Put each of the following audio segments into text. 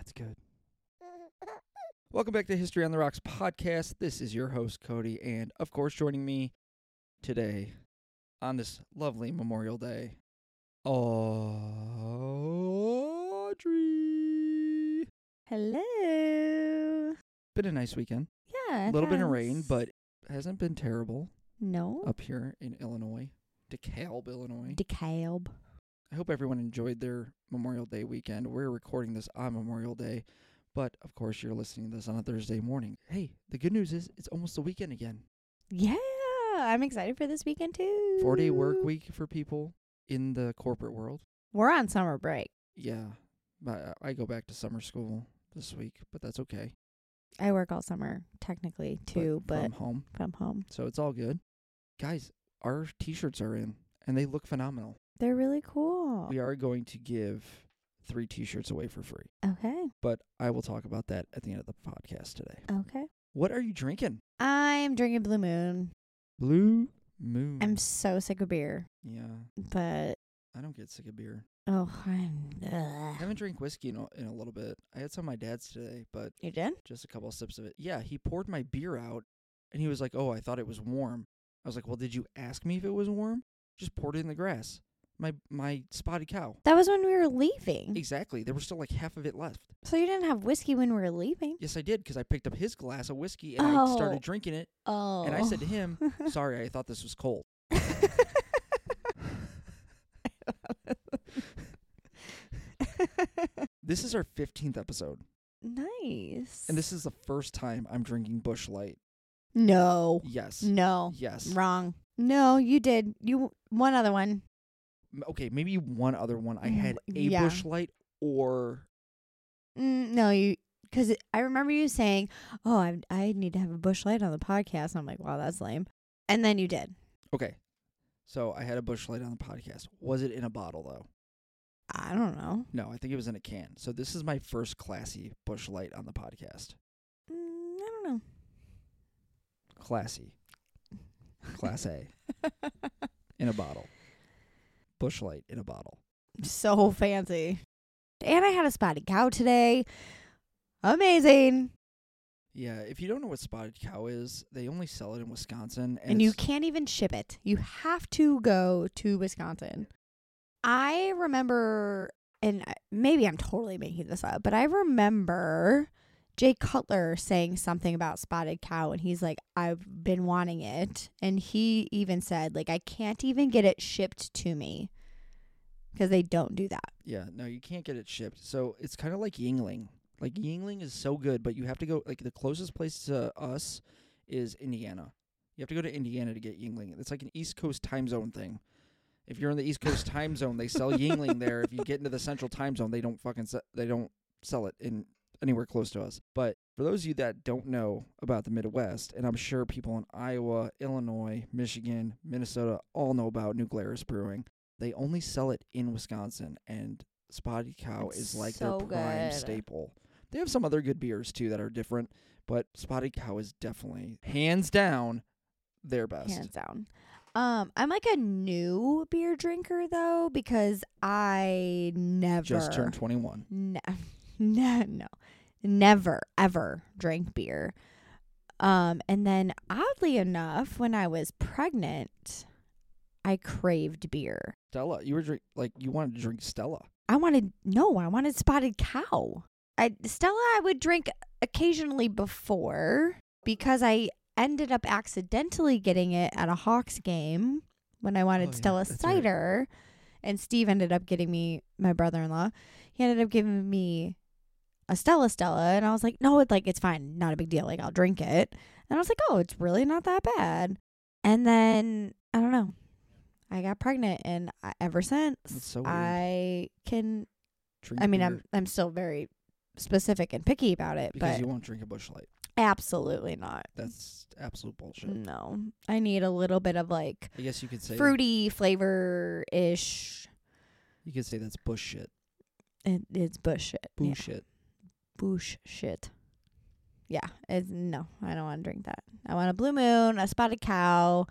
That's good. Welcome back to History on the Rocks podcast. This is your host, Cody, and of course, joining me today on this lovely Memorial Day, Audrey. Hello. Been a nice weekend. Yeah. A little bit of rain, but hasn't been terrible no. up here in Illinois, DeKalb, Illinois. DeKalb. I hope everyone enjoyed their Memorial Day weekend. We're recording this on Memorial Day, but of course you're listening to this on a Thursday morning. Hey, the good news is it's almost the weekend again. Yeah, I'm excited for this weekend too. 4-day work week for people in the corporate world. We're on summer break. Yeah, but I go back to summer school this week, but that's okay. I work all summer technically too, but from home. So it's all good. Guys, our t-shirts are in and they look phenomenal. They're really cool. We are going to give 3 t-shirts away for free. Okay. But I will talk about that at the end of the podcast today. Okay. What are you drinking? I'm drinking Blue Moon. Blue Moon. I'm so sick of beer. Yeah. But I don't get sick of beer. I haven't drank whiskey in a little bit. I had some of my dad's today, but You did? just a couple of sips of it. Yeah, he poured my beer out, and he was like, "Oh, I thought it was warm." I was like, "Well, did you ask me if it was warm? Just poured it in the grass." My spotted cow. That was when we were leaving. Exactly. There was still like half of it left. So you didn't have whiskey when we were leaving? Yes, I did, because I picked up his glass of whiskey, and I started drinking it. Oh. And I said to him, "Sorry, I thought this was cold." This is our 15th episode. Nice. And this is the first time I'm drinking Busch Light. No. Yes. No. Yes. Wrong. No, you did. One other one. Okay, maybe one other one. I had a Busch Light or... No, because I remember you saying, "Oh, I need to have a Busch Light on the podcast." And I'm like, "Wow, that's lame." And then you did. Okay, so I had a Busch Light on the podcast. Was it in a bottle though? I don't know. No, I think it was in a can. So this is my first classy Busch Light on the podcast. I don't know. Classy. Class A. In a bottle. Busch Light in a bottle. So fancy. And I had a spotted cow today. Amazing. Yeah, if you don't know what spotted cow is, they only sell it in Wisconsin. And you can't even ship it. You have to go to Wisconsin. I remember, and maybe I'm totally making this up, but I remember Jay Cutler saying something about spotted cow, and he's like, "I've been wanting it." And he even said, like, "I can't even get it shipped to me because they don't do that." Yeah, no, you can't get it shipped. So it's kind of like Yingling. Like, Yingling is so good, but you have to go, like, the closest place to us is Indiana. You have to go to Indiana to get Yingling. It's like an East Coast time zone thing. If you're in the East Coast time zone, they sell Yingling there. If you get into the Central time zone, they don't sell it in anywhere close to us. But for those of you that don't know about the Midwest, and I'm sure people in Iowa, Illinois, Michigan, Minnesota all know about New Glarus Brewing, they only sell it in Wisconsin, and Spotted Cow is like so their prime good. staple. They have some other good beers, too, that are different, but Spotted Cow is definitely, hands down, their best. Hands down. I'm like a new beer drinker though, because I never Just turned 21. No, never ever drank beer. And then oddly enough, when I was pregnant, I craved beer. Stella, you wanted to drink Stella. I wanted Spotted Cow. Stella I would drink occasionally before, because I ended up accidentally getting it at a Hawks game when I wanted Stella cider. Right. And Steve ended up getting me, my brother-in-law, he ended up giving me a Stella, and I was like, "No, it's fine, not a big deal, like, I'll drink it." And I was like, "Oh, it's really not that bad." And then, I don't know, I got pregnant, and ever since, so I can drink beer. I'm still very specific and picky about it, because but you won't drink a Busch Light. Absolutely not. That's absolute bullshit. No. I need a little bit of, like, I guess you could say fruity flavor-ish. You could say that's bush shit. It's bush shit. Bullshit. Yeah. Bush shit. Yeah. No, I don't want to drink that. I want a Blue Moon, a Spotted Cow,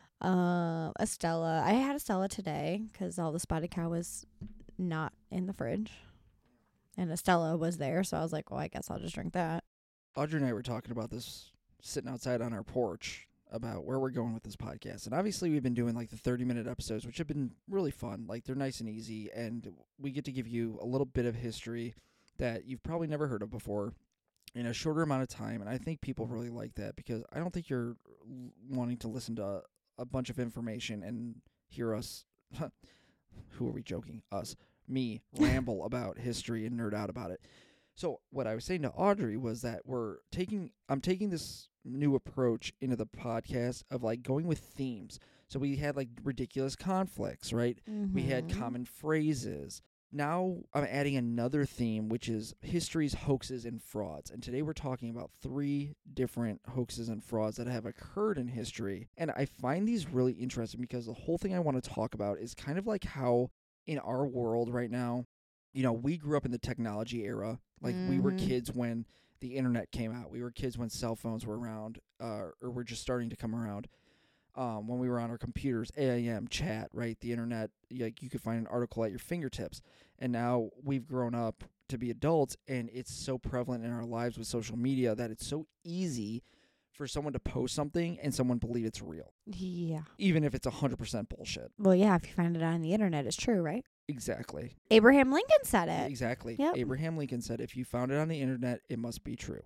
a Stella. I had a Stella today because all the Spotted Cow was not in the fridge. And Estella was there, so I was like, well, I guess I'll just drink that. Audrey and I were talking about this sitting outside on our porch about where we're going with this podcast. And obviously we've been doing like the 30-minute episodes, which have been really fun. Like they're nice and easy, and we get to give you a little bit of history that you've probably never heard of before in a shorter amount of time. And I think people really like that because I don't think you're wanting to listen to a bunch of information and hear us, who are we joking? Us, me, ramble about history and nerd out about it. So what I was saying to Audrey was that I'm taking this new approach into the podcast of like going with themes. So we had like ridiculous conflicts, right? We had common phrases. Now I'm adding another theme, which is history's hoaxes and frauds. And today we're talking about 3 different hoaxes and frauds that have occurred in history. And I find these really interesting because the whole thing I want to talk about is kind of like how in our world right now, you know, we grew up in the technology era. Like we were kids when the internet came out. We were kids when cell phones were around, or were just starting to come around. When we were on our computers, AIM, chat, right? The internet, like you could find an article at your fingertips. And now we've grown up to be adults, and it's so prevalent in our lives with social media that it's so easy for someone to post something and someone believe it's real. Yeah. Even if it's 100% bullshit. Well, yeah, if you find it on the internet, it's true, right? Exactly. Abraham Lincoln said it. Exactly. Yep. Abraham Lincoln said, if you found it on the internet, it must be true.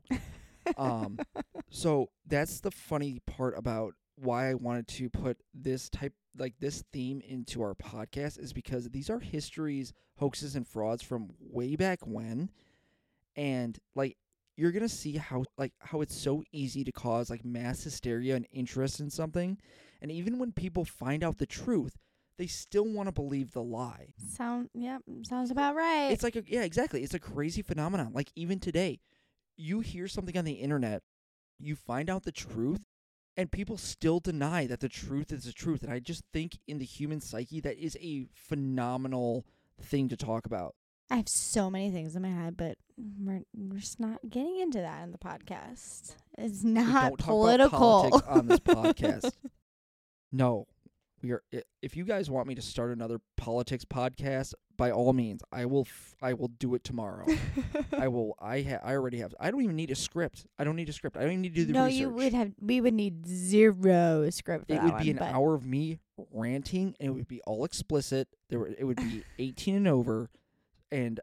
So that's the funny part about why I wanted to put this theme into our podcast, is because these are history's hoaxes and frauds from way back when. And like, you're going to see how it's so easy to cause like mass hysteria and interest in something. And even when people find out the truth, they still want to believe the lie. Sounds about right. It's like, exactly. It's a crazy phenomenon. Like even today, you hear something on the internet, you find out the truth, and people still deny that the truth is the truth. And I just think in the human psyche, that is a phenomenal thing to talk about. I have so many things in my head, but we're just not getting into that in the podcast. It's not don't political. Talk about politics on this podcast. No. If you guys want me to start another politics podcast, by all means, I will do it tomorrow. I already have. I don't even need a script. I don't need a script. I don't even need to do the research. We would need 0 script for it would be an hour of me ranting, and it would be all explicit. It would be 18 and over, and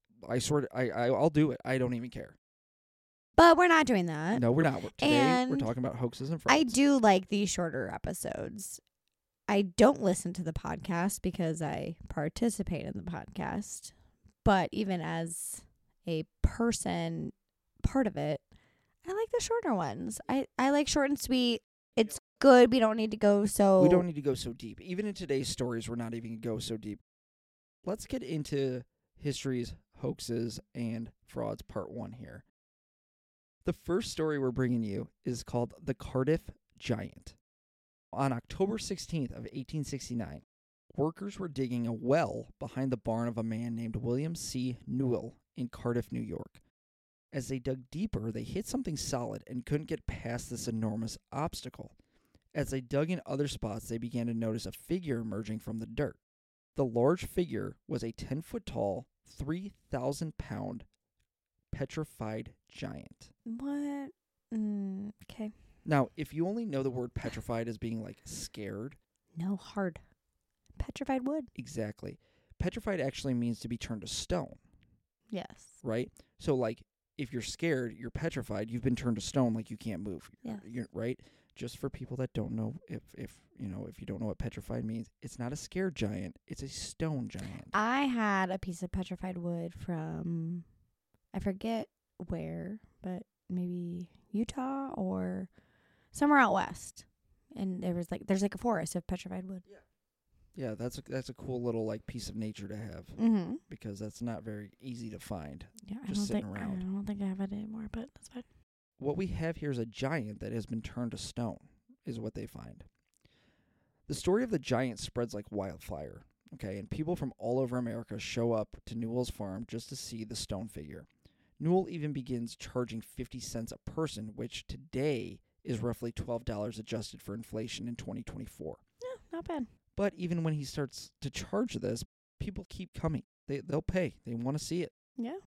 I'll do it. I don't even care. But we're not doing that. No, we're not. Today we're talking about hoaxes and frauds. I do like these shorter episodes. I don't listen to the podcast because I participate in the podcast. But even as a person, part of it, I like the shorter ones. I like short and sweet. It's good. We don't need to go so deep. Even in today's stories, we're not even going to go so deep. Let's get into history's hoaxes and frauds part 1 here. The first story we're bringing you is called the Cardiff Giant. On October 16th of 1869, workers were digging a well behind the barn of a man named William C. Newell in Cardiff, New York. As they dug deeper, they hit something solid and couldn't get past this enormous obstacle. As they dug in other spots, they began to notice a figure emerging from the dirt. The large figure was a 10-foot-tall, 3,000-pound petrified giant. What? Okay. Now, if you only know the word petrified as being like scared. No, hard. Petrified wood. Exactly. Petrified actually means to be turned to stone. Yes. Right? So like if you're scared, you're petrified, you've been turned to stone, like you can't move. Yeah. You're, right? Just for people that don't know, if you don't know what petrified means, it's not a scared giant, it's a stone giant. I had a piece of petrified wood from, I forget where, but maybe Utah or somewhere out west, and there's like a forest of petrified wood. Yeah, that's a cool little like piece of nature to have, because that's not very easy to find. Yeah, just sitting around. I don't think I have it anymore, but that's fine. What we have here is a giant that has been turned to stone, is what they find. The story of the giant spreads like wildfire, okay, and people from all over America show up to Newell's farm just to see the stone figure. Newell even begins charging 50 cents a person, which today is roughly $12 adjusted for inflation in 2024. Yeah, not bad. But even when he starts to charge this, people keep coming. They'll pay. They want to see it. Yeah.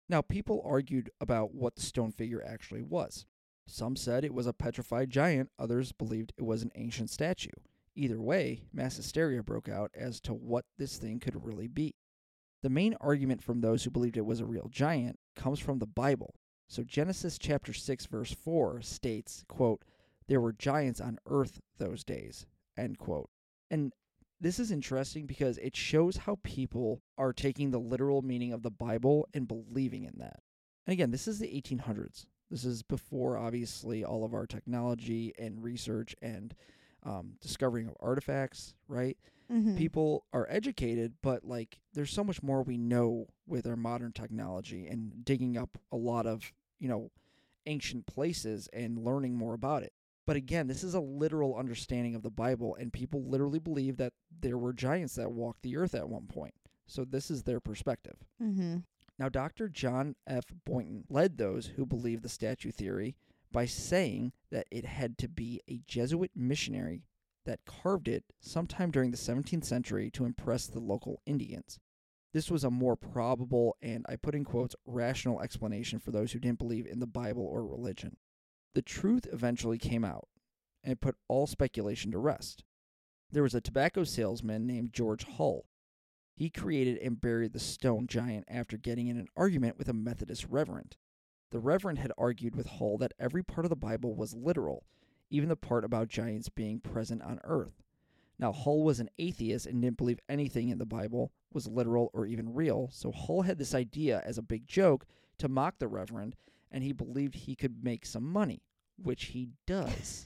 Now, people argued about what the stone figure actually was. Some said it was a petrified giant, others believed it was an ancient statue. Either way, mass hysteria broke out as to what this thing could really be. The main argument from those who believed it was a real giant comes from the Bible. So Genesis chapter 6 verse 4 states, quote, "There were giants on earth those days," end quote. And this is interesting because it shows how people are taking the literal meaning of the Bible and believing in that. And again, this is the 1800s. This is before, obviously, all of our technology and research and discovering of artifacts, right? Mm-hmm. People are educated, but there's so much more we know with our modern technology and digging up a lot of, ancient places and learning more about it. But again, this is a literal understanding of the Bible, and people literally believe that there were giants that walked the earth at one point. So this is their perspective. Mm-hmm. Now, Dr. John F. Boynton led those who believed the statue theory by saying that it had to be a Jesuit missionary that carved it sometime during the 17th century to impress the local Indians. This was a more probable and, I put in quotes, rational explanation for those who didn't believe in the Bible or religion. The truth eventually came out and put all speculation to rest. There was a tobacco salesman named George Hull. He created and buried the stone giant after getting in an argument with a Methodist reverend. The reverend had argued with Hull that every part of the Bible was literal, even the part about giants being present on earth. Now, Hull was an atheist and didn't believe anything in the Bible was literal or even real, so Hull had this idea as a big joke to mock the reverend, and he believed he could make some money, which he does.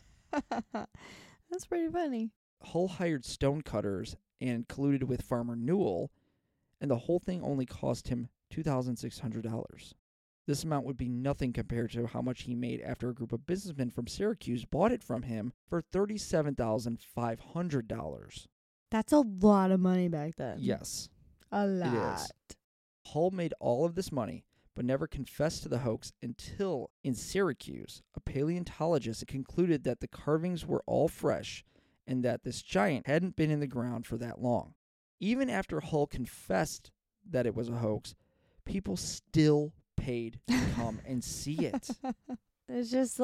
That's pretty funny. Hull hired stonecutters and colluded with Farmer Newell, and the whole thing only cost him $2,600. This amount would be nothing compared to how much he made after a group of businessmen from Syracuse bought it from him for $37,500. That's a lot of money back then. Yes, A lot. it is. Hull made all of this money, but never confessed to the hoax until, in Syracuse, a paleontologist concluded that the carvings were all fresh and that this giant hadn't been in the ground for that long. Even after Hull confessed that it was a hoax, people still paid to come and see it. It's just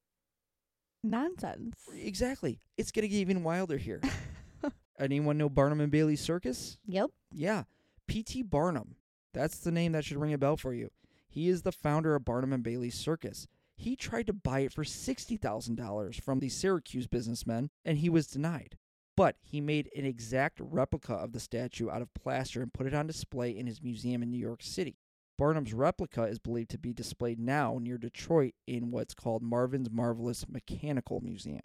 nonsense. Exactly. It's going to get even wilder here. Anyone know Barnum and Bailey Circus? Yep. Yeah. P.T. Barnum. That's the name that should ring a bell for you. He is the founder of Barnum and Bailey Circus. He tried to buy it for $60,000 from the Syracuse businessmen, and he was denied. But he made an exact replica of the statue out of plaster and put it on display in his museum in New York City. Barnum's replica is believed to be displayed now near Detroit in what's called Marvin's Marvelous Mechanical Museum.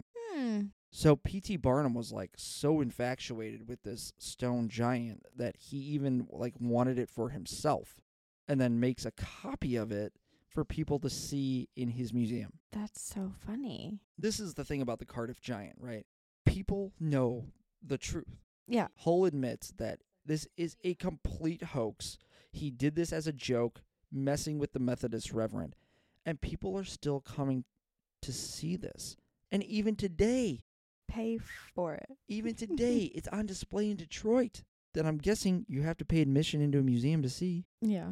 So P.T. Barnum was so infatuated with this stone giant that he even wanted it for himself, and then makes a copy of it for people to see in his museum. That's so funny. This is the thing about the Cardiff Giant, right? People know the truth. Yeah. Hull admits that this is a complete hoax. He did this as a joke, messing with the Methodist reverend, and people are still coming to see this. And even today, Pay for it. it's on display in Detroit. Then I'm guessing you have to pay admission into a museum to see. Yeah.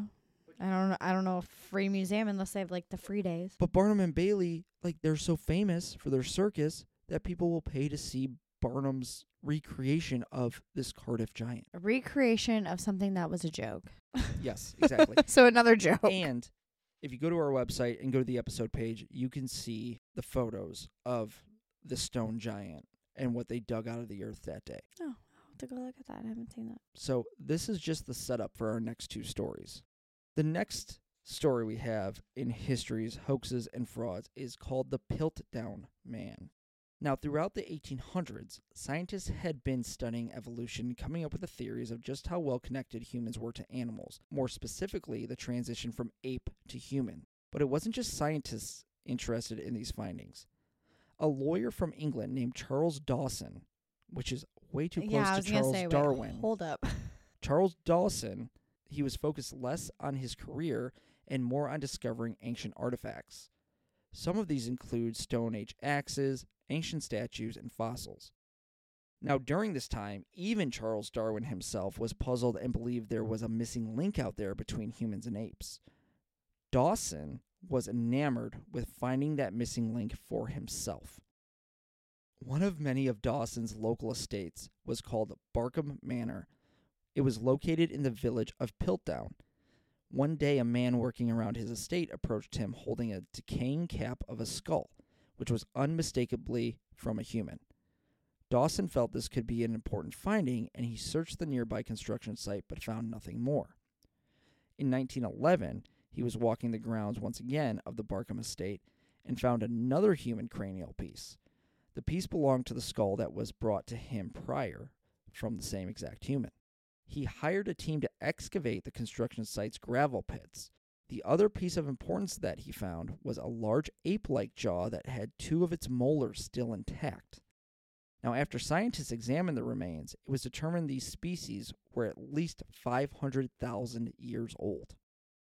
I don't know a free museum unless they have the free days. But Barnum and Bailey, they're so famous for their circus that people will pay to see Barnum's recreation of this Cardiff Giant. A recreation of something that was a joke. Yes, exactly. So another joke. And if you go to our website and go to the episode page, you can see the photos of the stone giant and what they dug out of the earth that day. Oh, I'll have to go look at that. I haven't seen that. So this is just the setup for our next two stories. The next story we have in History's Hoaxes and Frauds is called the Piltdown Man. Now, throughout the 1800s, scientists had been studying evolution and coming up with the theories of just how well connected humans were to animals, more specifically the transition from ape to human. But it wasn't just scientists interested in these findings. A lawyer from England named Charles Dawson, which is way too close to Charles Darwin. Hold up. Charles Dawson, he was focused less on his career and more on discovering ancient artifacts. Some of these include Stone Age axes, ancient statues, and fossils. Now, during this time, even Charles Darwin himself was puzzled and believed there was a missing link out there between humans and apes. Dawson was enamored with finding that missing link for himself. One of many of Dawson's local estates was called Barkham Manor. It was located in the village of Piltdown. One day, a man working around his estate approached him holding a decaying cap of a skull, which was unmistakably from a human. Dawson felt this could be an important finding, and he searched the nearby construction site but found nothing more. In 1911, he was walking the grounds once again of the Barkham estate and found another human cranial piece. The piece belonged to the skull that was brought to him prior from the same exact human. He hired a team to excavate the construction site's gravel pits. The other piece of importance that he found was a large ape-like jaw that had two of its molars still intact. Now, after scientists examined the remains, it was determined these species were at least 500,000 years old.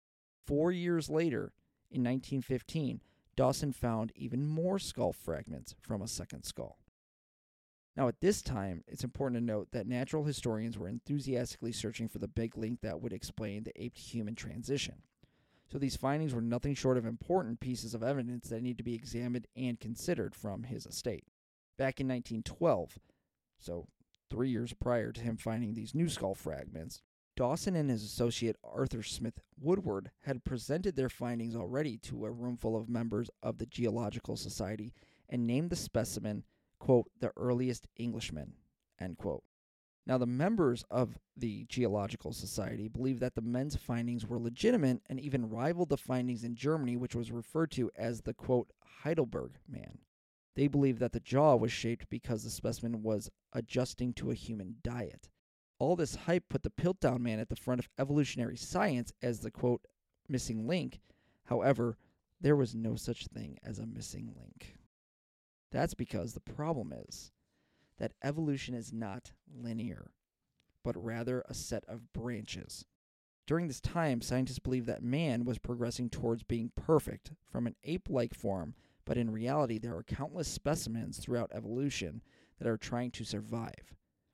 4 years later, in 1915, Dawson found even more skull fragments from a second skull. Now, at this time, it's important to note that natural historians were enthusiastically searching for the big link that would explain the ape-to-human transition. So these findings were nothing short of important pieces of evidence that need to be examined and considered from his estate. Back in 1912, so 3 years prior to him finding these new skull fragments, Dawson and his associate Arthur Smith Woodward had presented their findings already to a roomful of members of the Geological Society and named the specimen, quote, the earliest Englishman, end quote. Now, the members of the Geological Society believed that the men's findings were legitimate and even rivaled the findings in Germany, which was referred to as the, quote, Heidelberg man. They believed that the jaw was shaped because the specimen was adjusting to a human diet. All this hype put the Piltdown man at the front of evolutionary science as the, quote, missing link. However, there was no such thing as a missing link. That's because the problem is that evolution is not linear, but rather a set of branches. During this time, scientists believed that man was progressing towards being perfect from an ape-like form, but in reality, there are countless specimens throughout evolution that are trying to survive.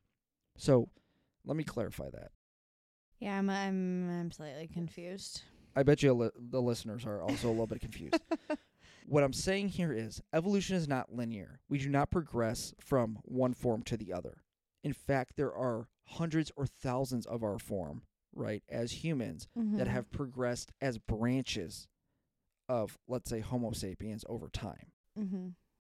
So, let me clarify that. Yeah, I'm slightly confused. I bet you the listeners are also a little bit confused. What I'm saying here is evolution is not linear. We do not progress from one form to the other. In fact, there are hundreds or thousands of our form, right, as humans that have progressed as branches of, let's say, Homo sapiens over time. Mm-hmm.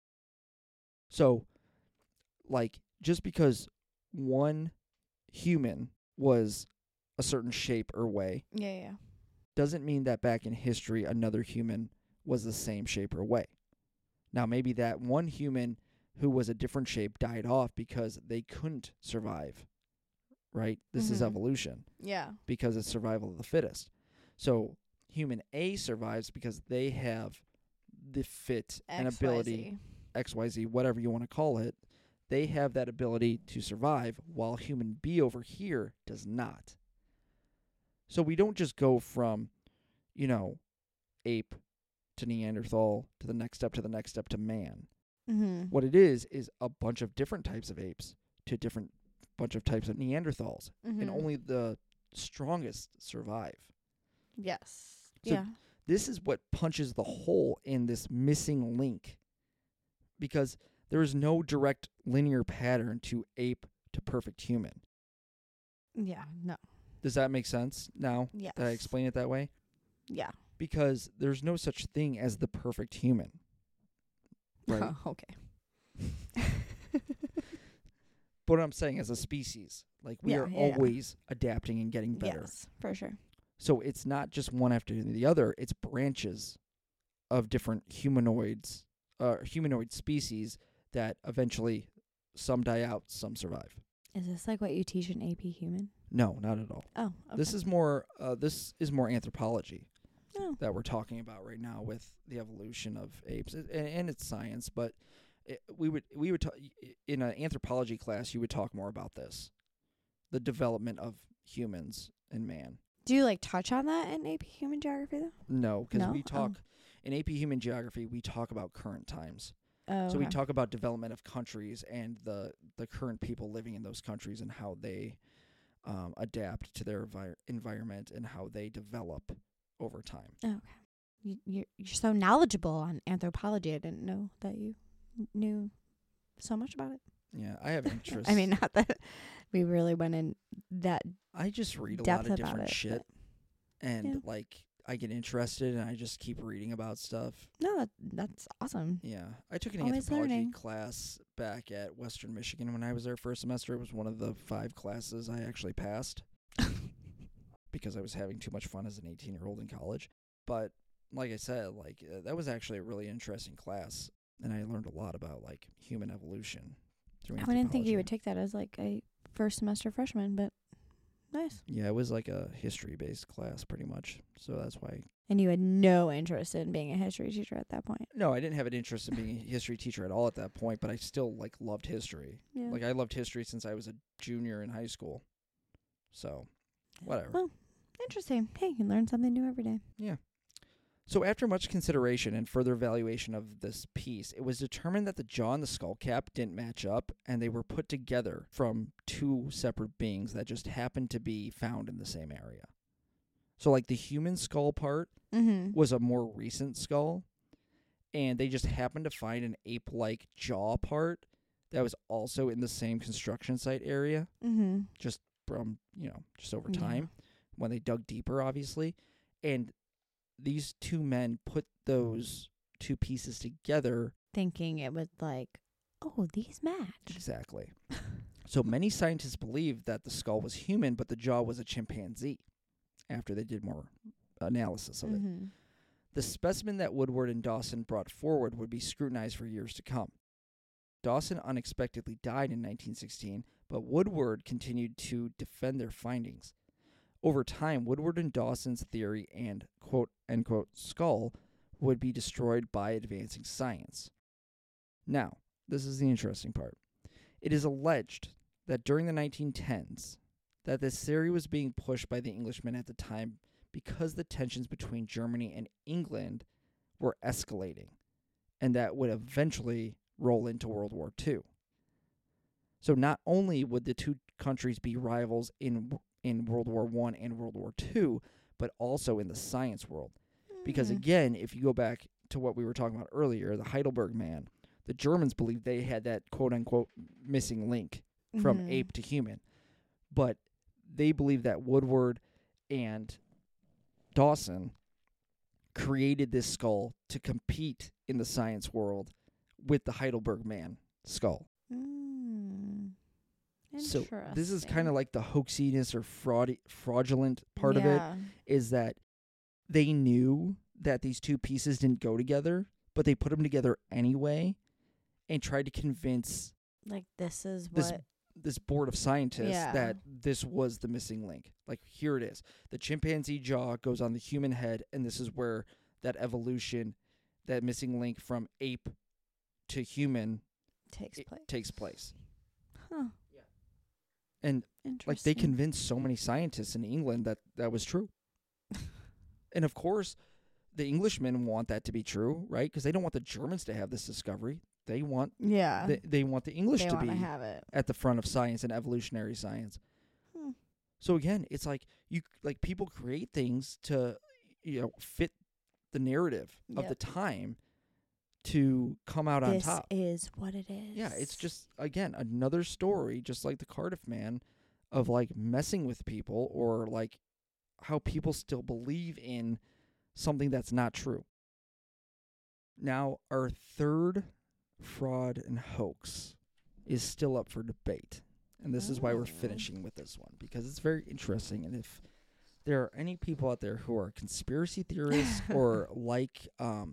So, like, just because one human was a certain shape or way Yeah. doesn't mean that back in history another human was the same shape or way. Now, maybe that one human who was a different shape died off because they couldn't survive, right? This is evolution. Yeah. Because it's survival of the fittest. So human A survives because they have the fit and ability, XYZ, whatever you want to call it. They have that ability to survive, while human B over here does not. So we don't just go from, ape to Neanderthal to the next step to man. Mm-hmm. What it is a bunch of different types of apes to different bunch of types of Neanderthals. And only the strongest survive. Yes. So this is what punches the hole in this missing link, because there is no direct linear pattern to ape to perfect human. Yeah, no. Does that make sense now? Yes. Did I explain it that way? Yeah. Because there's no such thing as the perfect human. Right? Oh, okay. But what I'm saying, as a species, like, we are always adapting and getting better. Yes, for sure. So it's not just one after the other, it's branches of different humanoid species that eventually some die out, some survive. Is this like what you teach in AP Human? No, not at all. Oh, okay. This is more anthropology Oh. that we're talking about right now with the evolution of apes, and it's science. But we would in an anthropology class, you would talk more about this, the development of humans and man. Do you touch on that in AP Human Geography though? No, because we talk in AP Human Geography. We talk about current times. Oh, so we talk about development of countries and the current people living in those countries and how they adapt to their environment and how they develop over time. Okay. you're so knowledgeable on anthropology. I didn't know that you knew so much about it. Yeah, I have interest. I mean, not that we really went in that I just read a lot depth of about different it, shit, but and yeah. like I get interested, and I just keep reading about stuff. no, that's awesome. Yeah, I took an Always anthropology learning. class back at Western Michigan when I was there first semester. It was one of the 5 classes I actually passed because I was having too much fun as an 18-year-old in college. But like I said, that was actually a really interesting class, and I learned a lot about like human evolution through I didn't think you would anthropology. take that as like a first semester freshman, but nice. Yeah, it was like a history-based class pretty much, so that's why. And you had no interest in being a history teacher at that point. No, I didn't have an interest in being a history teacher at all at that point, but I still like loved history. Yeah. Like I loved history since I was a junior in high school. So, whatever. Well, interesting. Hey, you learn something new every day. Yeah. So after much consideration and further evaluation of this piece, it was determined that the jaw and the skull cap didn't match up, and they were put together from 2 separate beings that just happened to be found in the same area. So like the human skull part Mm-hmm. was a more recent skull, and they just happened to find an ape-like jaw part that was also in the same construction site area, Mm-hmm. just from, just over time when they dug deeper, obviously. And these 2 men put those 2 pieces together. Thinking it would like, oh, these match. Exactly. So many scientists believe that the skull was human, but the jaw was a chimpanzee after they did more analysis of it. Mm-hmm. The specimen that Woodward and Dawson brought forward would be scrutinized for years to come. Dawson unexpectedly died in 1916, but Woodward continued to defend their findings. Over time, Woodward and Dawson's theory and quote-unquote skull would be destroyed by advancing science. Now, this is the interesting part. It is alleged that during the 1910s, that this theory was being pushed by the Englishmen at the time because the tensions between Germany and England were escalating, and that would eventually roll into World War II. So not only would the 2 countries be rivals in World War I and World War II, but also in the science world. Because again, if you go back to what we were talking about earlier, the Heidelberg man, the Germans believed they had that quote-unquote missing link from ape to human. But they believed that Woodward and Dawson created this skull to compete in the science world with the Heidelberg man skull. So this is kind of like the hoaxiness or fraudulent part of it, is that they knew that these 2 pieces didn't go together, but they put them together anyway and tried to convince like this is this what this board of scientists Yeah. that this was the missing link. Like, here it is. The chimpanzee jaw goes on the human head, and this is where that evolution, that missing link from ape to human takes place. Huh. And Interesting. like they convinced so many scientists in England that was true. And of course, the Englishmen want that to be true, right? Because they don't want the Germans to have this discovery. They want Yeah. they want the English They to want be to have it. at the front of science and evolutionary science. So again, it's like people create things to fit the narrative of the time to come out on top. This is what it is. Yeah, it's just, again, another story, just like the Cardiff Man, of like messing with people, or like how people still believe in something that's not true. Now, our third fraud and hoax is still up for debate. And this is why we're finishing with this one, because it's very interesting. And if there are any people out there who are conspiracy theorists or like,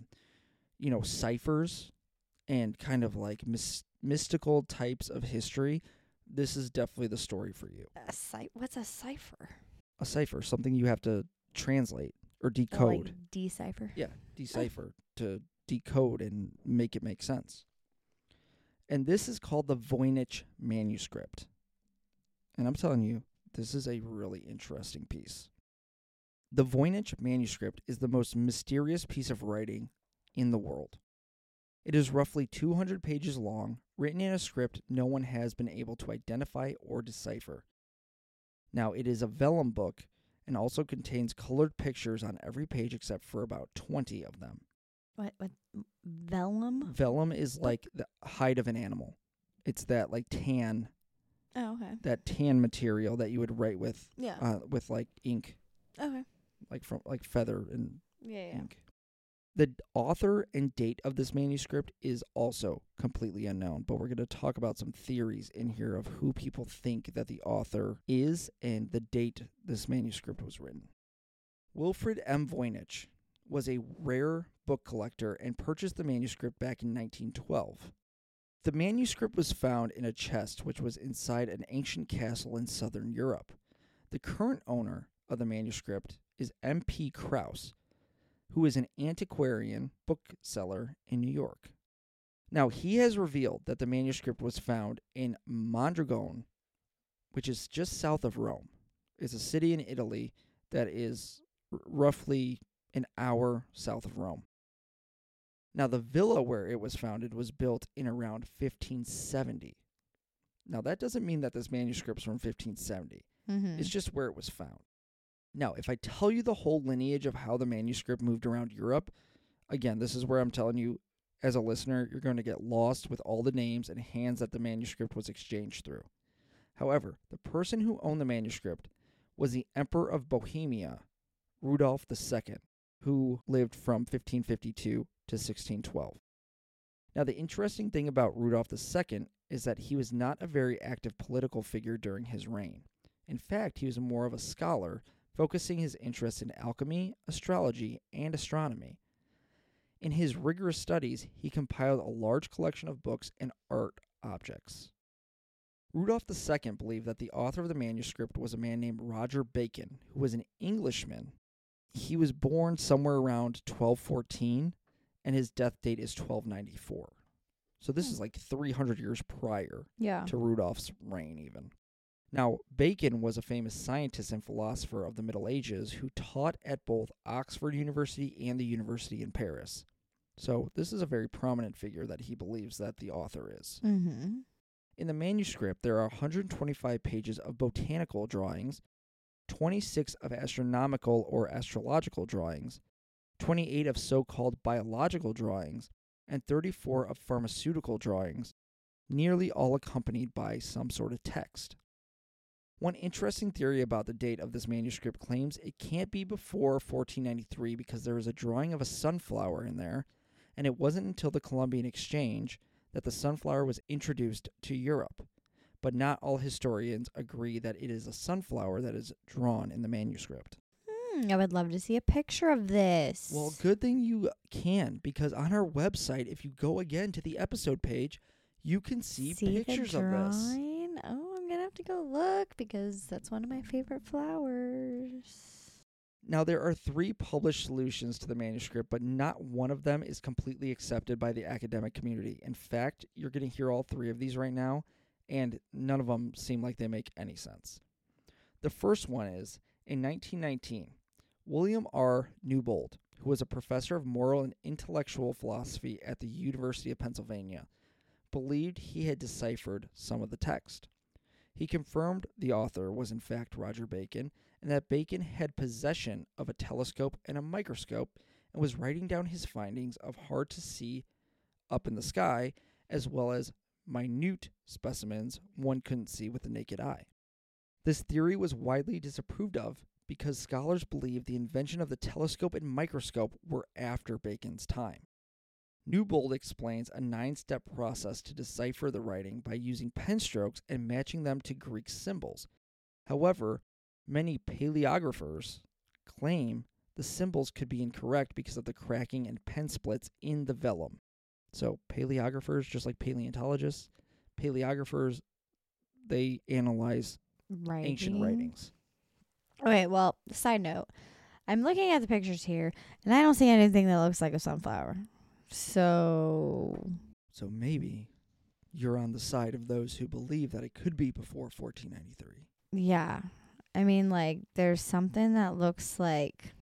ciphers and kind of like mystical types of history, this is definitely the story for you. What's a cipher? A cipher, something you have to translate or decode. Like decipher. Yeah, decipher, to decode and make it make sense. And this is called the Voynich manuscript. And I'm telling you, this is a really interesting piece. The Voynich manuscript is the most mysterious piece of writing in the world. It is roughly 200 pages long, written in a script no one has been able to identify or decipher. Now, it is a vellum book, and also contains colored pictures on every page except for about 20 of them. What vellum? Vellum is like the hide of an animal. It's that like tan, Oh, okay. that tan material that you would write with, Yeah. with like ink, Okay. like from like feather and Yeah. ink. The author and date of this manuscript is also completely unknown, but we're going to talk about some theories in here of who people think that the author is and the date this manuscript was written. Wilfred M. Voynich was a rare book collector and purchased the manuscript back in 1912. The manuscript was found in a chest which was inside an ancient castle in southern Europe. The current owner of the manuscript is M.P. Krauss, who is an antiquarian bookseller in New York. Now, he has revealed that the manuscript was found in Mondragone, which is just south of Rome. It's a city in Italy that is roughly an hour south of Rome. Now, the villa where it was founded was built in around 1570. Now, that doesn't mean that this manuscript's from 1570. Mm-hmm. It's just where it was found. Now, if I tell you the whole lineage of how the manuscript moved around Europe, again, this is where I'm telling you, as a listener, you're going to get lost with all the names and hands that the manuscript was exchanged through. However, the person who owned the manuscript was the Emperor of Bohemia, Rudolf II, who lived from 1552 to 1612. Now, the interesting thing about Rudolf II is that he was not a very active political figure during his reign. In fact, he was more of a scholar, focusing his interest in alchemy, astrology, and astronomy. In his rigorous studies, he compiled a large collection of books and art objects. Rudolf II believed that the author of the manuscript was a man named Roger Bacon, who was an Englishman. He was born somewhere around 1214, and his death date is 1294. So this is like 300 years prior to Rudolph's reign even. Now, Bacon was a famous scientist and philosopher of the Middle Ages who taught at both Oxford University and the University in Paris. So this is a very prominent figure that he believes that the author is. Mm-hmm. In the manuscript, there are 125 pages of botanical drawings, 26 of astronomical or astrological drawings, 28 of so-called biological drawings, and 34 of pharmaceutical drawings, nearly all accompanied by some sort of text. One interesting theory about the date of this manuscript claims it can't be before 1493 because there is a drawing of a sunflower in there, and it wasn't until the Columbian Exchange that the sunflower was introduced to Europe. But not all historians agree that it is a sunflower that is drawn in the manuscript. I would love to see a picture of this. Well, good thing you can, because on our website, if you go again to the episode page, you can see pictures of this. Oh, I'm going to have to go look because that's one of my favorite flowers. Now, there are 3 published solutions to the manuscript, but not one of them is completely accepted by the academic community. In fact, you're going to hear all 3 of these right now, and none of them seem like they make any sense. The first one is, in 1919, William R. Newbold, who was a professor of moral and intellectual philosophy at the University of Pennsylvania, believed he had deciphered some of the text. He confirmed the author was in fact Roger Bacon, and that Bacon had possession of a telescope and a microscope and was writing down his findings of hard to see up in the sky, as well as minute specimens one couldn't see with the naked eye. This theory was widely disapproved of because scholars believed the invention of the telescope and microscope were after Bacon's time. Newbold explains a 9-step process to decipher the writing by using pen strokes and matching them to Greek symbols. However, many paleographers claim the symbols could be incorrect because of the cracking and pen splits in the vellum. So paleographers, just like paleontologists, paleographers, they analyze ancient writings. Okay, well, side note. I'm looking at the pictures here, and I don't see anything that looks like a sunflower. So maybe you're on the side of those who believe that it could be before 1493. Yeah. I mean, like, there's something that looks like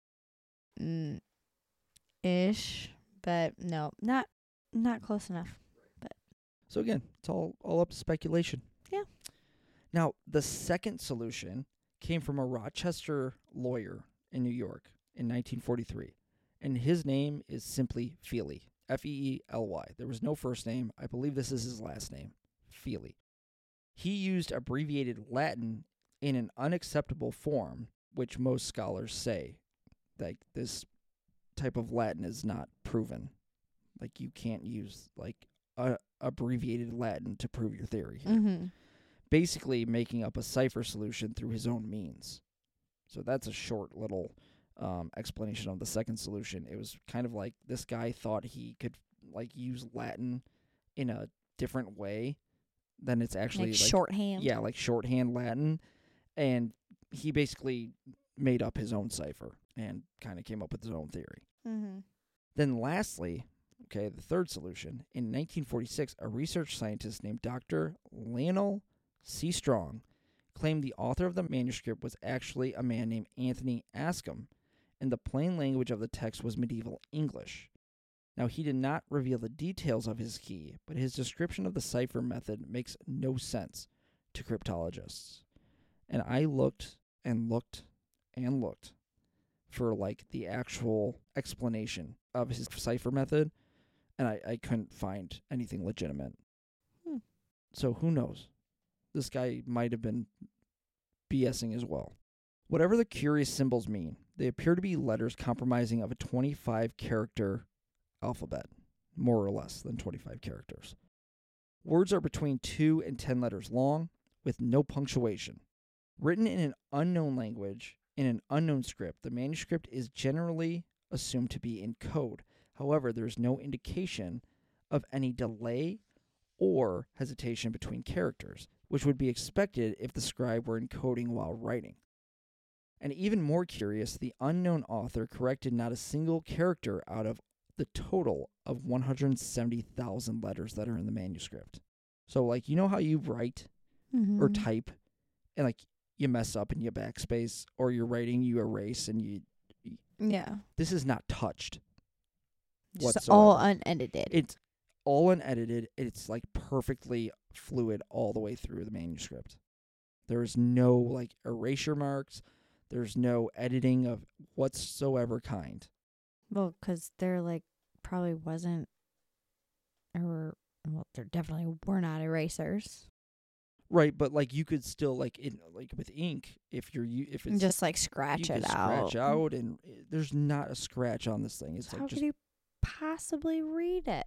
ish, but no, not close enough. But so again, it's all up to speculation. Yeah. Now, the second solution came from a Rochester lawyer in New York in 1943, and his name is simply Feely, Feely. There was no first name. I believe this is his last name, Feely. He used abbreviated Latin in an unacceptable form, which most scholars say, like, this type of Latin is not proven. Like, you can't use, like, abbreviated Latin to prove your theory here. Mm-hmm. Basically making up a cipher solution through his own means. So that's a short little explanation of the second solution. It was kind of like this guy thought he could, like, use Latin in a different way than it's actually Like shorthand. Yeah, like shorthand Latin. And he basically made up his own cipher and kind of came up with his own theory. Mm-hmm. Then lastly, okay, the third solution, in 1946, a research scientist named Dr. Lionel C. Strong claimed the author of the manuscript was actually a man named Anthony Ascom, and the plain language of the text was medieval English. Now, he did not reveal the details of his key, but his description of the cipher method makes no sense to cryptologists. And I looked and looked and looked for, like, the actual explanation of his cipher method, and I couldn't find anything legitimate. So who knows? This guy might have been BSing as well. Whatever the curious symbols mean, they appear to be letters comprising of a 25-character alphabet, more or less than 25 characters. Words are between 2 and 10 letters long, with no punctuation. Written in an unknown language, in an unknown script, the manuscript is generally assumed to be in code. However, there is no indication of any delay or hesitation between characters, which would be expected if the scribe were encoding while writing. And even more curious, the unknown author corrected not a single character out of the total of 170,000 letters that are in the manuscript. So, like, you know how you write or type, and, like, you mess up and you backspace, or you're writing, you erase, and you... Yeah. This is not touched Just whatsoever. all unedited. It's all unedited. It's, like, perfectly fluid all the way through the manuscript. There's no, like, erasure marks. There's no editing of whatsoever kind. Well, because there, like, probably wasn't, or, well, there definitely were not erasers. Right, but, like, you could still, like, with ink, if it's Just, like, scratch you it could out. scratch out, and there's not a scratch on this thing. It's So like, how just, could you possibly read it?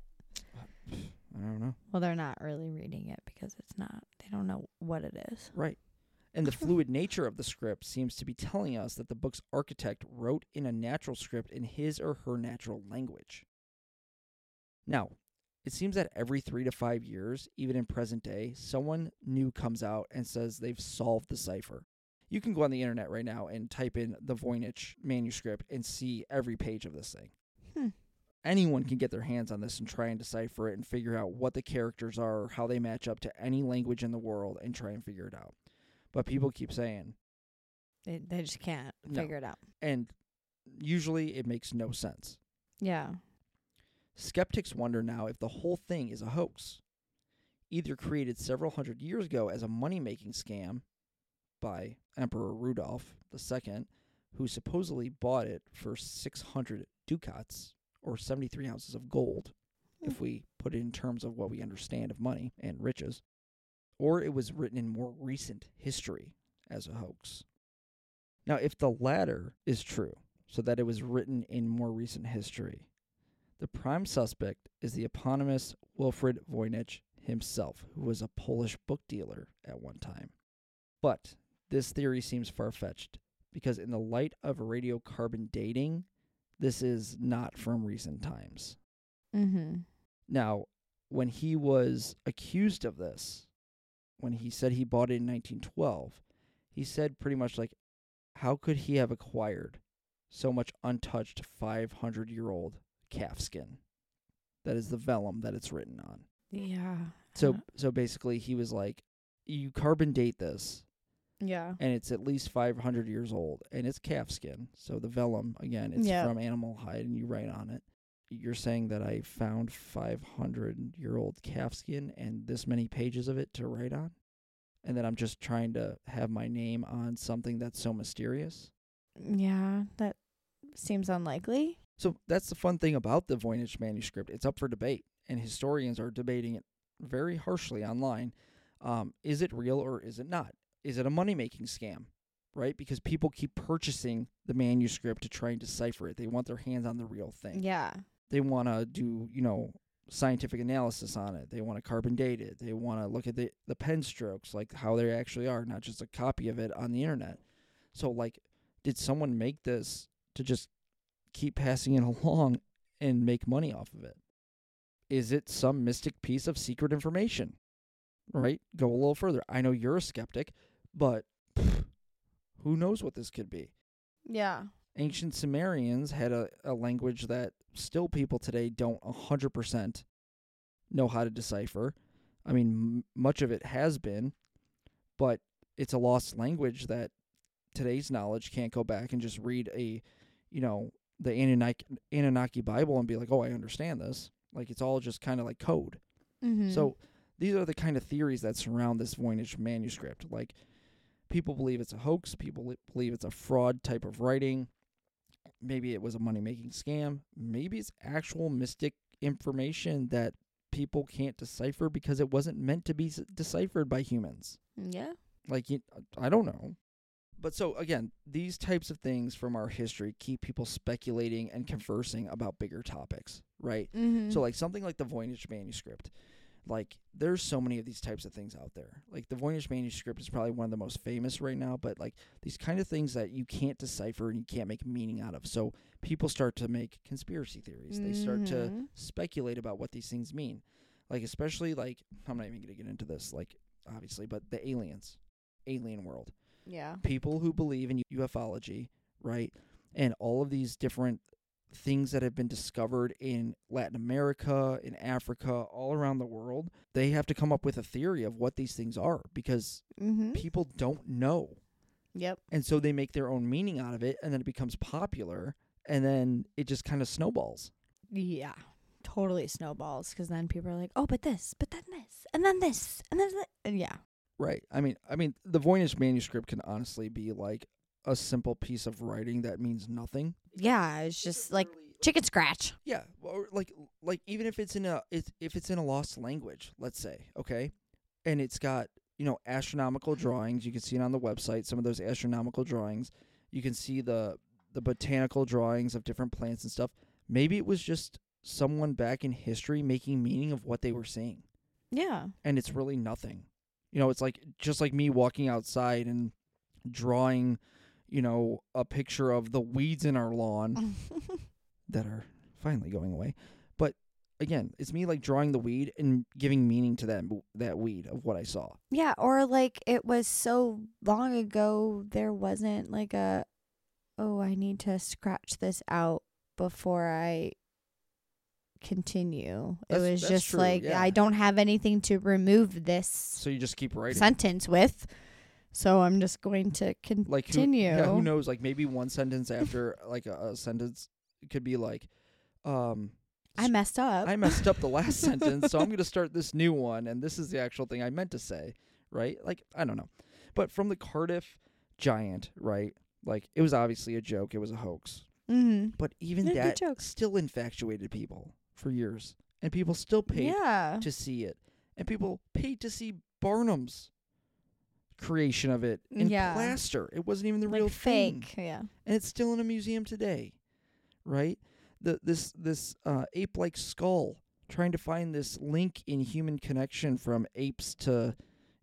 I don't know. Well, they're not really reading it because it's not. They don't know what it is. Right. And the fluid nature of the script seems to be telling us that the book's architect wrote in a natural script in his or her natural language. Now, it seems that every 3 to 5 years, even in present day, someone new comes out and says they've solved the cipher. You can go on the internet right now and type in the Voynich manuscript and see every page of this thing. Anyone can get their hands on this and try and decipher it and figure out what the characters are or how they match up to any language in the world and try and figure it out. But people keep saying... They just can't figure it out. And usually it makes no sense. Yeah. Skeptics wonder now if the whole thing is a hoax, either created several hundred years ago as a money-making scam by Emperor Rudolph II, who supposedly bought it for 600 ducats, or 73 ounces of gold, if we put it in terms of what we understand of money and riches, or it was written in more recent history as a hoax. Now, if the latter is true, so that it was written in more recent history, the prime suspect is the eponymous Wilfrid Voynich himself, who was a Polish book dealer at one time. But this theory seems far-fetched, because in the light of radiocarbon dating, this is not from recent times. Now, when he was accused of this, when he said he bought it in 1912, he said pretty much like, how could he have acquired so much untouched 500-year-old calf skin? That is the vellum that it's written on. Yeah. So basically he was like, you carbon date this. Yeah. And it's at least 500 years old, and it's calf skin. So the vellum, again, it's from animal hide, and you write on it. You're saying that I found 500-year-old calf skin and this many pages of it to write on? and that I'm just trying to have my name on something that's so mysterious. Yeah, that seems unlikely. So that's the fun thing about the Voynich manuscript. It's up for debate, and historians are debating it very harshly online. Is it real or is it not? Is it a money-making scam, right? Because people keep purchasing the manuscript to try and decipher it. They want their hands on the real thing. Yeah. They want to do, scientific analysis on it. They want to carbon date it. They want to look at the pen strokes, like how they actually are, not just a copy of it on the internet. So, like, did someone make this to just keep passing it along and make money off of it? Is it some mystic piece of secret information? Right? Go a little further. I know you're a skeptic, but who knows what this could be? Yeah. Ancient Sumerians had a language that still people today don't 100% know how to decipher. I mean, much of it has been, but it's a lost language that today's knowledge can't go back and just read the Anunnaki Bible and be like, oh, I understand this. Like, it's all just kind of like code. Mm-hmm. So these are the kind of theories that surround this Voynich manuscript. Like, people believe it's a hoax. People believe it's a fraud type of writing. Maybe it was a money-making scam. Maybe it's actual mystic information that people can't decipher because it wasn't meant to be deciphered by humans. Yeah. Like, I don't know. But so, again, these types of things from our history keep people speculating and conversing about bigger topics, right? Mm-hmm. So, like, something like the Voynich manuscript. Like, there's so many of these types of things out there. Like, the Voynich manuscript is probably one of the most famous right now, but, like, these kind of things that you can't decipher and you can't make meaning out of. So people start to make conspiracy theories. They start to speculate about what these things mean. Like, especially, like, I'm not even going to get into this, like, obviously, but the aliens, alien world. Yeah. People who believe in ufology, right? And all of these different things that have been discovered in Latin America, in Africa, all around the world, they have to come up with a theory of what these things are because people don't know. Yep. And so they make their own meaning out of it, and then it becomes popular, and then it just kind of snowballs. Yeah. Totally snowballs because then people are like, oh, but this, but then this, and then this, and then that. And yeah. Right. I mean, the Voynich manuscript can honestly be like a simple piece of writing that means nothing. Yeah, it's just like chicken scratch. Yeah, or like even if it's in a lost language, let's say, okay, and it's got astronomical drawings. You can see it on the website. Some of those astronomical drawings. You can see the botanical drawings of different plants and stuff. Maybe it was just someone back in history making meaning of what they were seeing. Yeah, and it's really nothing. It's like just like me walking outside and drawing, a picture of the weeds in our lawn that are finally going away. But again, it's me like drawing the weed and giving meaning to that weed of what I saw. Yeah, or like it was so long ago there wasn't like I need to scratch this out before I continue. It was just true, like yeah. I don't have anything to remove this So you just keep writing sentence with. So I'm just going to continue. Who knows? Like maybe one sentence after like a sentence could be like, I messed up. I messed up the last sentence, so I'm going to start this new one, and this is the actual thing I meant to say, right? Like, I don't know. But from the Cardiff Giant, right? Like, it was obviously a joke. It was a hoax. Mm-hmm. But even They're good that jokes. still infatuated people for years. And people still paid to see it. And people paid to see Barnum's creation of it in plaster. It wasn't even the like real fake. thing. Yeah. And it's still in a museum today, right? This ape-like skull, trying to find this link in human connection from apes to,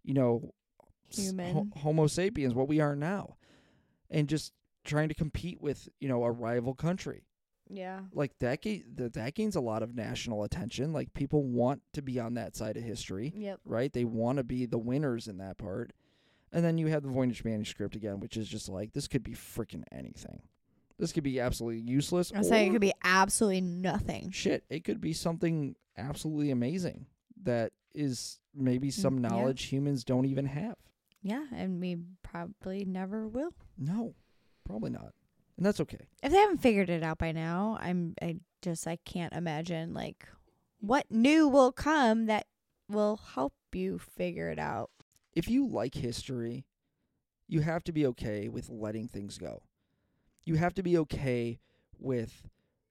Human. Homo sapiens, what we are now, and just trying to compete with a rival country. Yeah. Like that gains a lot of national attention. Like people want to be on that side of history. Yep. Right? They want to be the winners in that part. And then you have the Voynich manuscript again, which is just like, this could be freaking anything. This could be absolutely useless. I'm saying it could be absolutely nothing. Shit, it could be something absolutely amazing that is maybe some knowledge humans don't even have. Yeah, and we probably never will. No, probably not. And that's okay. If they haven't figured it out by now, I can't imagine like what new will come that will help you figure it out. if you like history, you have to be okay with letting things go. You have to be okay with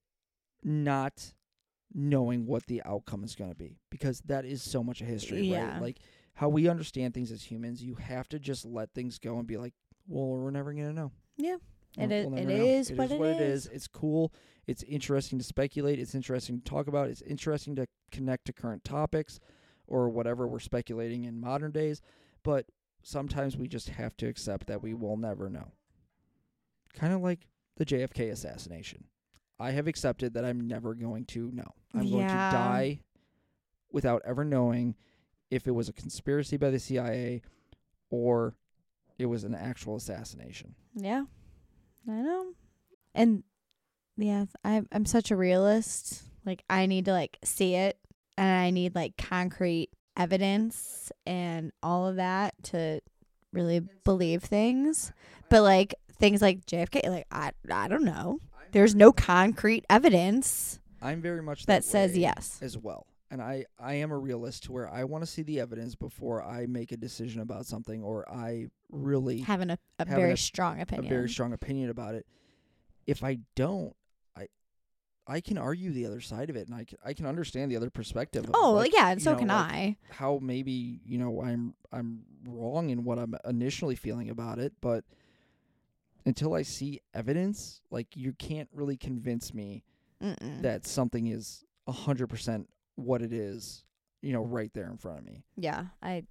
not knowing what the outcome is going to be, because that is so much of history, Yeah. right? Like how we understand things as humans, you have to just let things go and be like, well, we're never going to know. Yeah. No, It is. we'll It never know. is It what is what it is. is. It's cool. It's interesting to speculate. It's interesting to talk about. It's interesting to connect to current topics or whatever we're speculating in modern days. But sometimes we just have to accept that we will never know. Kind of like the JFK assassination. I have accepted that I'm never going to know. I'm going to Yeah. die without ever knowing if it was a conspiracy by the CIA or it was an actual assassination. Yeah. I know. And yeah, I'm such a realist. Like I need to like see it, and I need like concrete evidence and all of that to really believe things. But like things like JFK, like I don't know. There's no concrete evidence I'm very much that says way yes. as well. And I am a realist to where I want to see the evidence before I make a decision about something, or I really Having a having very a- strong a opinion. very strong opinion about it. If I don't, I can argue the other side of it, and I can understand the other perspective. Of Oh, like, yeah, and you so know, can like, I. how maybe, I'm wrong in what I'm initially feeling about it, but until I see evidence, like, you can't really convince me Mm-mm. that something is 100% what it is, right there in front of me. Yeah,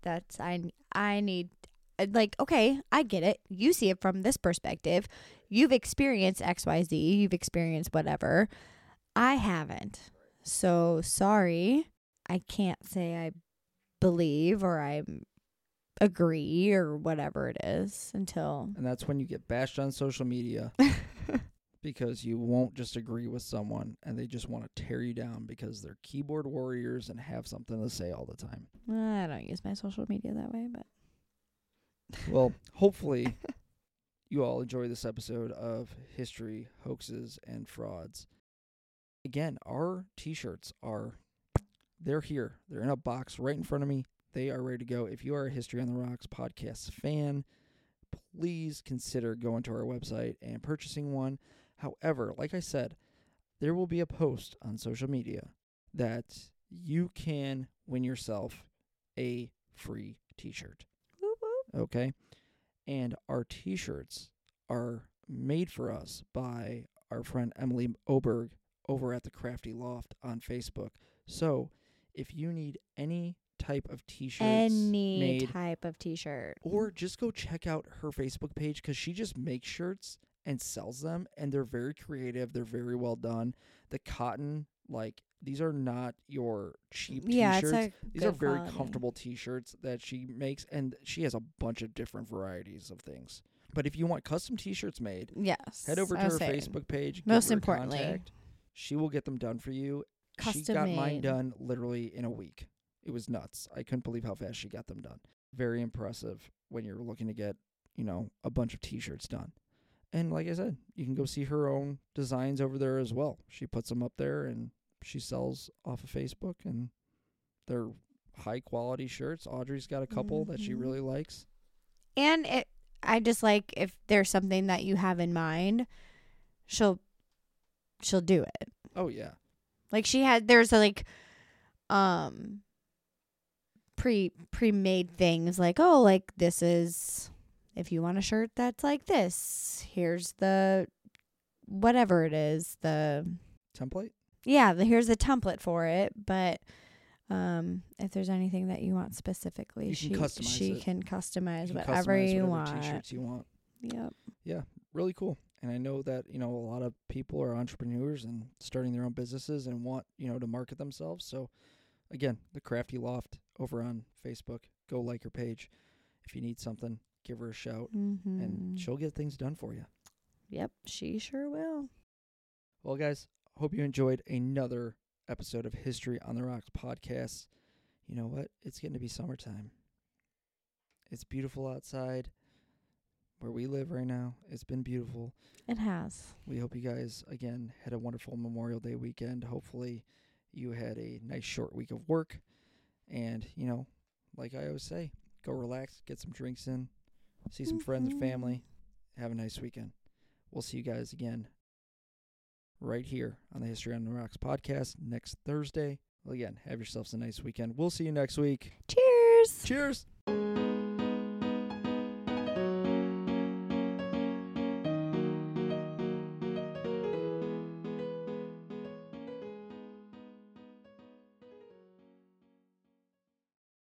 I need like, okay, I get it. You see it from this perspective. You've experienced XYZ, you've experienced whatever. I haven't. So sorry. I can't say I believe or I agree or whatever it is until And that's when you get bashed on social media because you won't just agree with someone and they just want to tear you down because they're keyboard warriors and have something to say all the time. I don't use my social media that way, but Well, hopefully you all enjoy this episode of History, Hoaxes, and Frauds. Again, our t-shirts they're here. They're in a box right in front of me. They are ready to go. If you are a History on the Rocks podcast fan, please consider going to our website and purchasing one. However, like I said, there will be a post on social media that you can win yourself a free t-shirt. whoop, whoop. Okay? And our t-shirts are made for us by our friend Emily Oberg over at the Crafty Loft on Facebook. So, if you need any type of t-shirts Any made, type of t-shirt. or just go check out her Facebook page, because she just makes shirts and sells them, and they're very creative. They're very well done. The cotton, like, these are not your cheap Yeah, t-shirts. it's These are good very quality. comfortable t-shirts that she makes, and she has a bunch of different varieties of things. But if you want custom t-shirts made, Yes. head over to I was her saying. Facebook page. Most give her a importantly. contact. She will get them done for you. She Custom got mine made. done literally in a week. It was nuts. I couldn't believe how fast she got them done. Very impressive when you're looking to get, a bunch of t-shirts done. And like I said, you can go see her own designs over there as well. She puts them up there and she sells off of Facebook, and they're high quality shirts. Audrey's got a couple that she Mhm. really likes. And I just like if there's something that you have in mind, she'll do it. Oh yeah. Like there's like pre-made things like, oh, like this is, if you want a shirt that's like this, here's the whatever it is, the Template? here's the template for it. But if there's anything that you want specifically, You can customize she it. can customize You can whatever customize you whatever want. t-shirts you want. Yep. Really cool. And I know that, a lot of people are entrepreneurs and starting their own businesses and want, to market themselves. So, again, the Crafty Loft over on Facebook. Go like her page. If you need something, give her a shout, Mm-hmm. and she'll get things done for you. Yep, she sure will. Well, guys, hope you enjoyed another episode of History on the Rocks podcast. You know what? It's getting to be summertime. It's beautiful outside where we live right now. It's been beautiful. It has. We hope you guys, again, had a wonderful Memorial Day weekend. Hopefully you had a nice short week of work. And, like I always say, Go relax, get some drinks in, see some friends and family. Have a nice weekend. We'll see you guys again right here on the History on the Rocks podcast next Thursday. Well, again, have yourselves a nice weekend. We'll see you next week. Cheers. Cheers.